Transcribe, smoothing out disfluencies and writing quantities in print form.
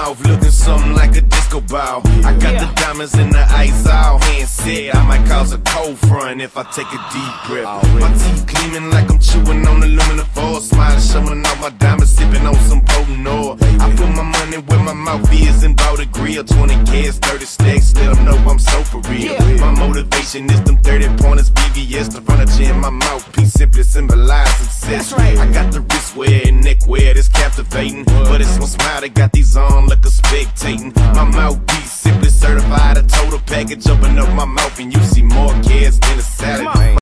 mouth, looking something like a disco ball. I got the diamonds in the ice all hand set. I might cause a cold front if I take a deep breath. My teeth gleaming like I'm chewing on aluminum foil. Smiling, showing off my diamonds, sipping on some potent oil. I put my money where my mouth is and bought a grill. 20 cans, 30 stacks, let them know I'm so for real. My motivation is them 30 pointers, BVS, the furniture in my mouthpiece simply symbolize success. I got the wristwear and neckwear that's captivating, but it's my smile that got these on like a spectating. My mouthpiece simply certified, a total package. Open up my mouth and you see more kids than a salad.